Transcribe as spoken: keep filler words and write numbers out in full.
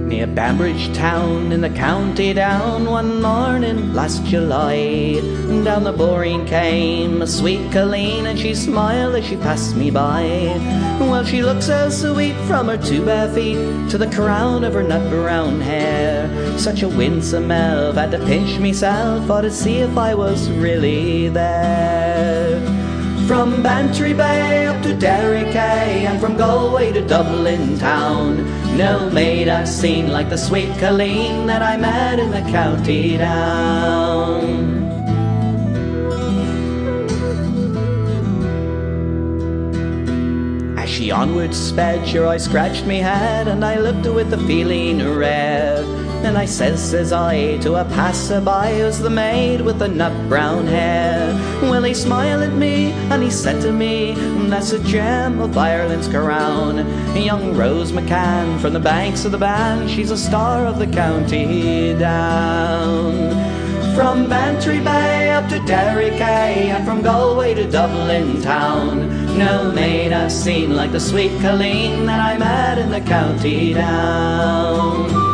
Near Bambridge town in the county down, one morning last July, down the Boreen came a sweet Colleen, and she smiled as she passed me by. Well, she looked so sweet from her two bare feet to the crown of her nut brown hair. Such a winsome elf, had to pinch myself for to see if I was really there. From Bantry Bay up to Derry Quay, and from Galway to Dublin town, no maid I've seen like the sweet Colleen that I met in the county down. As she onward sped, sure I scratched me head, and I looked with a feeling rare. And I says, says I, to a passerby, who's the maid with the nut brown hair? Well, he smiled at me, and he said to me, that's a gem of Ireland's crown. Young Rose McCann from the banks of the Bann, she's a star of the county down. From Bantry Bay up to Derry Quay, and from Galway to Dublin town, no maid I've seen like the sweet Colleen that I met in the county down.